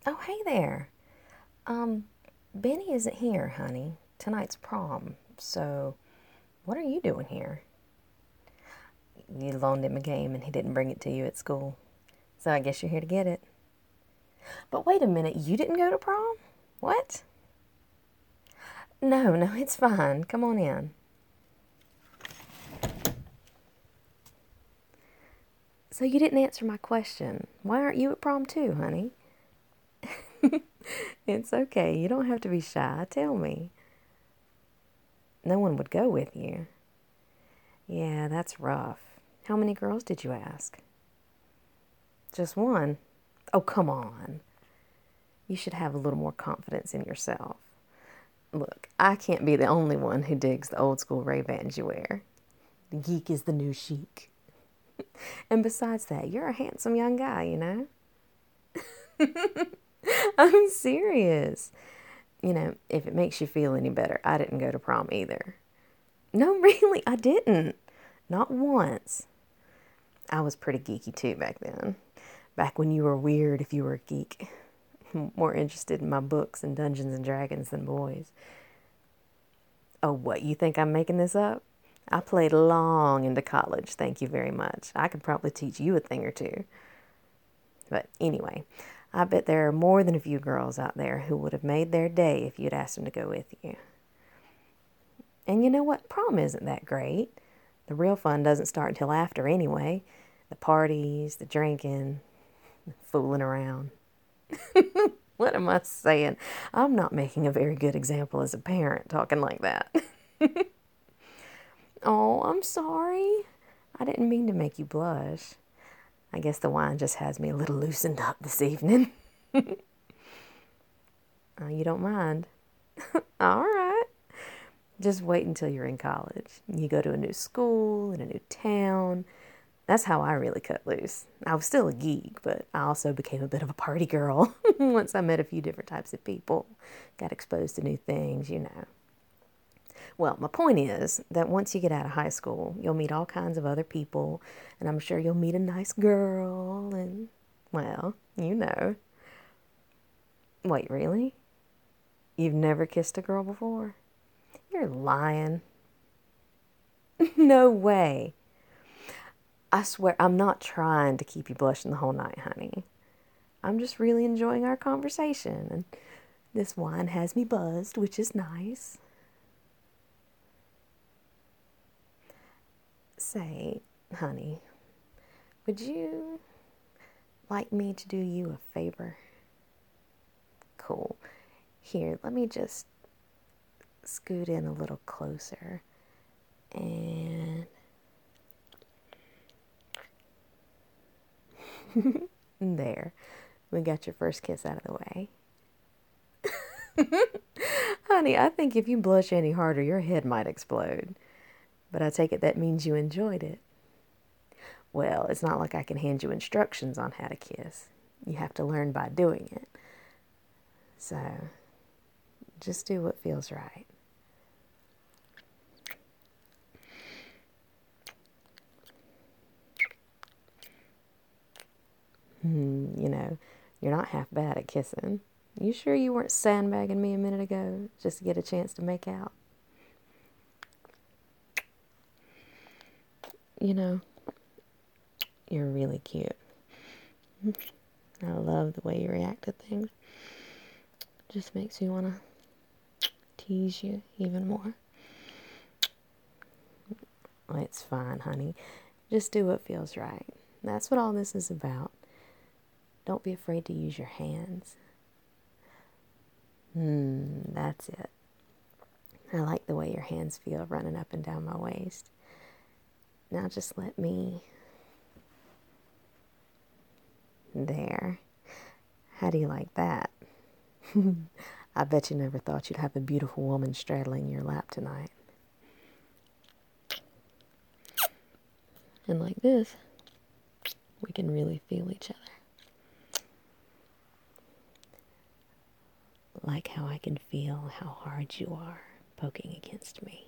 Oh, hey there. Um, Benny isn't here, honey. Tonight's prom. So, what are you doing here? You loaned him a game and he didn't bring it to you at school. So, I guess you're here to get it. But wait a minute, you didn't go to prom? What? No, it's fine. Come on in. So, you didn't answer my question. Why aren't you at prom too, honey? It's okay. You don't have to be shy. Tell me. No one would go with you. Yeah, that's rough. How many girls did you ask? Just one? Oh, come on. You should have a little more confidence in yourself. Look, I can't be the only one who digs the old school Ray-Bans you wear. The geek is the new chic. And besides that, you're a handsome young guy, you know? I'm serious. If it makes you feel any better, I didn't go to prom either. No, really, I didn't. Not once. I was pretty geeky too back then. Back when you were weird if you were a geek. More interested in my books and Dungeons and Dragons than boys. Oh, what, you think I'm making this up? I played long into college, thank you very much. I could probably teach you a thing or two. But anyway, I bet there are more than a few girls out there who would have made their day if you'd asked them to go with you. And you know what? Prom isn't that great. The real fun doesn't start until after anyway. The parties, the drinking, the fooling around. What am I saying? I'm not making a very good example as a parent talking like that. Oh, I'm sorry. I didn't mean to make you blush. I guess the wine just has me a little loosened up this evening. You don't mind? All right. Just wait until you're in college. You go to a new school in a new town. That's how I really cut loose. I was still a geek, but I also became a bit of a party girl once I met a few different types of people, got exposed to new things, you know. Well, my point is that once you get out of high school, you'll meet all kinds of other people, and I'm sure you'll meet a nice girl, and, well, you know. Wait, really? You've never kissed a girl before? You're lying. No way. I swear, I'm not trying to keep you blushing the whole night, honey. I'm just really enjoying our conversation, and this wine has me buzzed, which is nice. Say, honey, would you like me to do you a favor? Cool. Here, let me just scoot in a little closer. And there. We got your first kiss out of the way. Honey, I think if you blush any harder, your head might explode. But I take it that means you enjoyed it. Well, it's not like I can hand you instructions on how to kiss. You have to learn by doing it. So, just do what feels right. You know, you're not half bad at kissing. You sure you weren't sandbagging me a minute ago just to get a chance to make out? You know, you're really cute. I love the way you react to things. Just makes me want to tease you even more. Well, it's fine, honey. Just do what feels right. That's what all this is about. Don't be afraid to use your hands. That's it. I like the way your hands feel running up and down my waist. Now just let me. There. How do you like that? I bet you never thought you'd have a beautiful woman straddling your lap tonight. And like this, we can really feel each other. Like how I can feel how hard you are poking against me.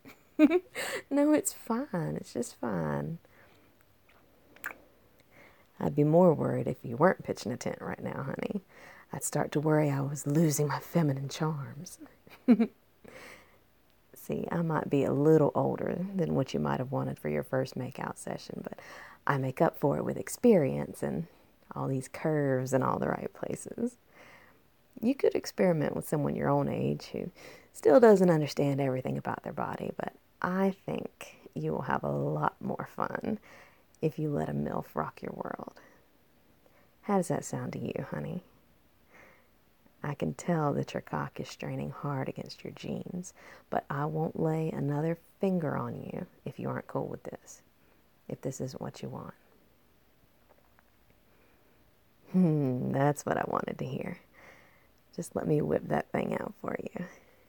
No, it's fine. It's just fine. I'd be more worried if you weren't pitching a tent right now, honey. I'd start to worry I was losing my feminine charms. See, I might be a little older than what you might have wanted for your first makeout session, but I make up for it with experience and all these curves in all the right places. You could experiment with someone your own age who still doesn't understand everything about their body, but I think you will have a lot more fun if you let a MILF rock your world. How does that sound to you, honey? I can tell that your cock is straining hard against your jeans, but I won't lay another finger on you if you aren't cool with this, if this isn't what you want. That's what I wanted to hear. Just let me whip that thing out for you.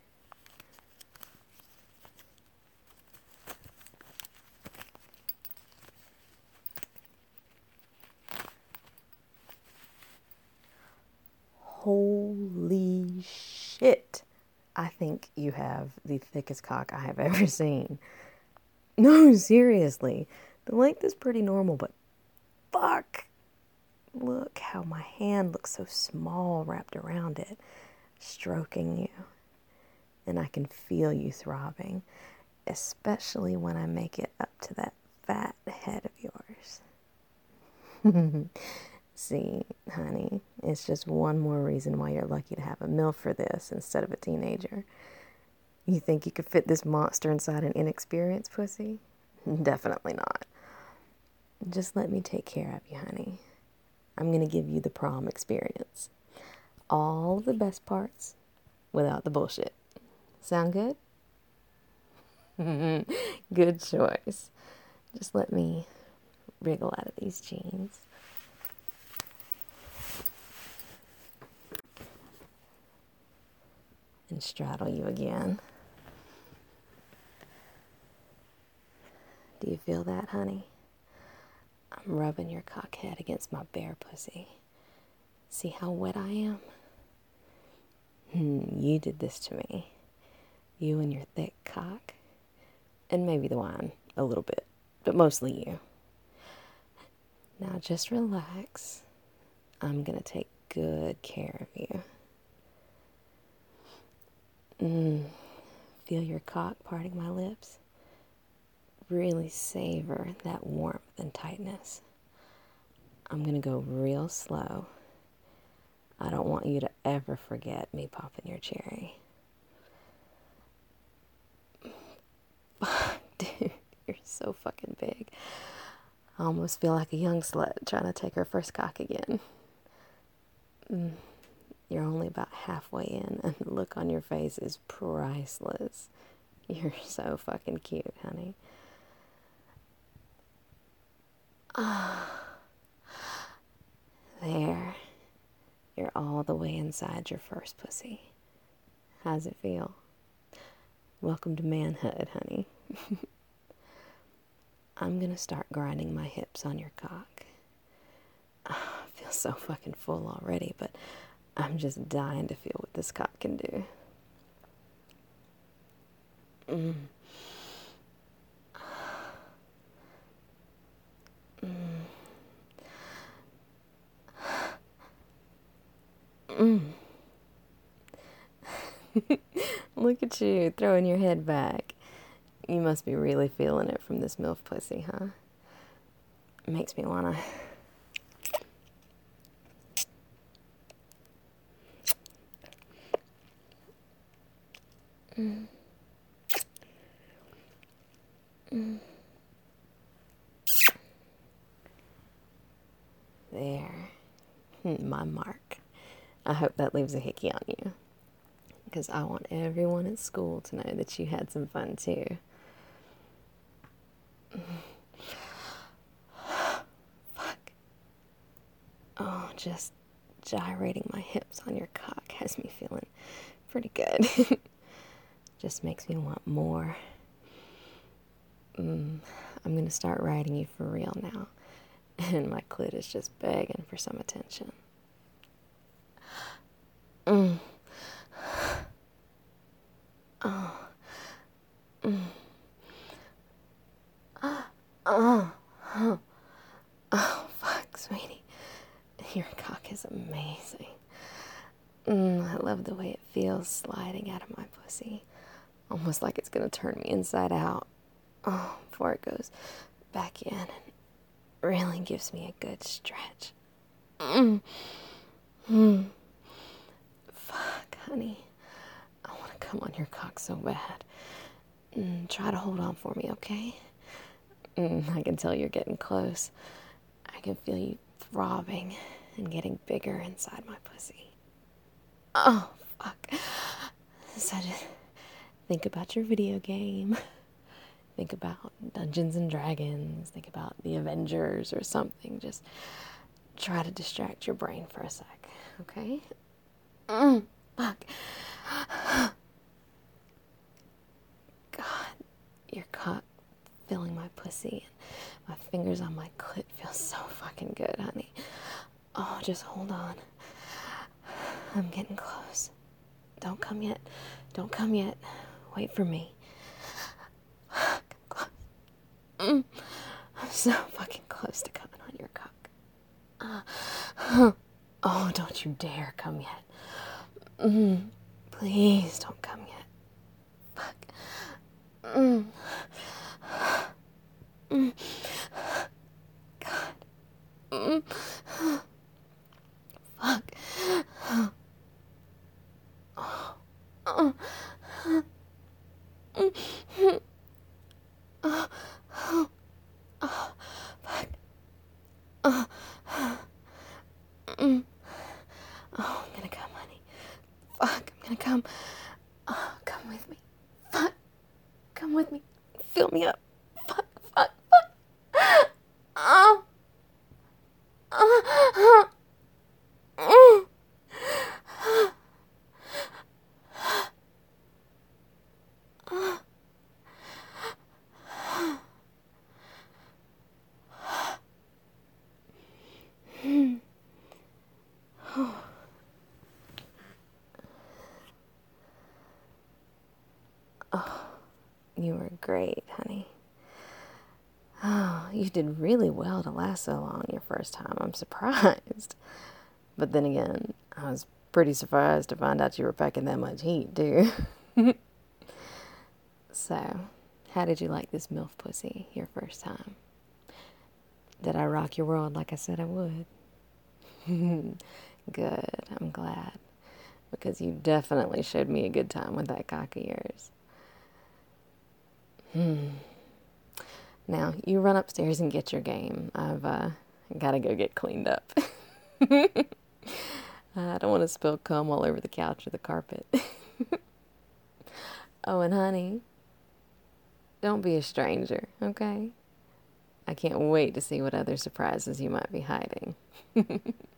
Holy shit. I think you have the thickest cock I have ever seen. No, seriously. The length is pretty normal, but fuck. Look how my hand looks so small wrapped around it, stroking you. And I can feel you throbbing, especially when I make it up to that fat head of yours. See, honey, it's just one more reason why you're lucky to have a MILF for this instead of a teenager. You think you could fit this monster inside an inexperienced pussy? Definitely not. Just let me take care of you, honey. I'm going to give you the prom experience. All the best parts without the bullshit. Sound good? Good choice. Just let me wriggle out of these jeans. And straddle you again. Do you feel that, honey? I'm rubbing your cock head against my bare pussy. See how wet I am? You did this to me. You and your thick cock. And maybe the wine, a little bit. But mostly you. Now just relax. I'm going to take good care of you. Feel your cock parting my lips? Really savor that warmth and tightness. I'm going to go real slow. I don't want you to ever forget me popping your cherry. Dude, you're so fucking big. I almost feel like a young slut trying to take her first cock again. You're only about halfway in, and the look on your face is priceless. You're so fucking cute, honey. There. You're all the way inside your first pussy. How's it feel? Welcome to manhood, honey. I'm gonna start grinding my hips on your cock. I feel so fucking full already, but I'm just dying to feel what this cock can do. Look at you, throwing your head back. You must be really feeling it from this MILF pussy, huh? It makes me wanna... There. My mark. I hope that leaves a hickey on you. Because I want everyone at school to know that you had some fun too. Fuck. Oh, just gyrating my hips on your cock has me feeling pretty good. Just makes me want more. I'm gonna start riding you for real now. And my clit is just begging for some attention. Oh, fuck, sweetie. love the way it feels sliding out of my pussy. Almost like it's gonna turn me inside out. Oh, before it goes back in and really gives me a good stretch. Fuck, honey. I want to come on your cock so bad. Try to hold on for me, okay? I can tell you're getting close. I can feel you throbbing and getting bigger inside my pussy. Oh, fuck. So just think about your video game. Think about Dungeons and Dragons. Think about the Avengers or something. Just try to distract your brain for a sec, okay? Fuck. God, your cock filling my pussy and my fingers on my clit feels so fucking good, honey. Oh, just hold on. I'm getting close. Don't come yet. Don't come yet. Wait for me. I'm so fucking close to coming on your cock. Oh, don't you dare come yet. Please don't come yet. Fuck. God. Fuck. Oh, I'm gonna come, honey. Fuck, I'm gonna come. Oh, come with me. Fuck. Come with me. Fill me up. Fuck, fuck, fuck. Oh. You were great, honey. Oh, you did really well to last so long your first time. I'm surprised. But then again, I was pretty surprised to find out you were packing that much heat, too. So, how did you like this MILF pussy your first time? Did I rock your world like I said I would? Good, I'm glad. Because you definitely showed me a good time with that cock of yours. Now, you run upstairs and get your game. I've got to go get cleaned up. I don't want to spill cum all over the couch or the carpet. Oh, and honey, don't be a stranger, okay? I can't wait to see what other surprises you might be hiding.